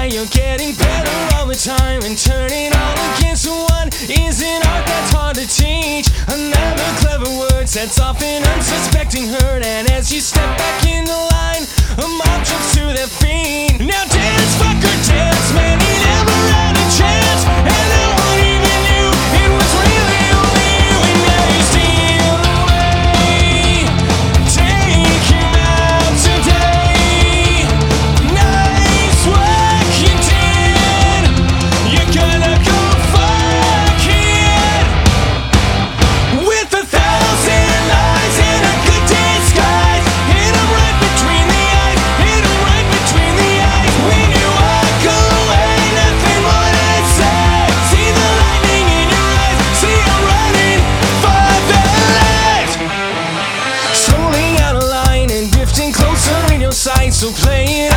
you're getting better all the time, and turning all against one is an art that's hard to teach. Another clever word sets off an unsuspecting hurt, and as you step back in the line, a mob jumps to their feet. Now dance, fucker, dance, man, he never had a chance, and no one even knew it was really only you, and now you steal away. Take him out today. Nice work you did. You're gonna go fuck it. With 1,000 lies and a good disguise, hit 'em right between the eyes, hit 'em right between the eyes. When you walk away, nothing more to say. See the lightning in your eyes, see you running for the light. Slowly out of line and drifting closer in your sight, so play it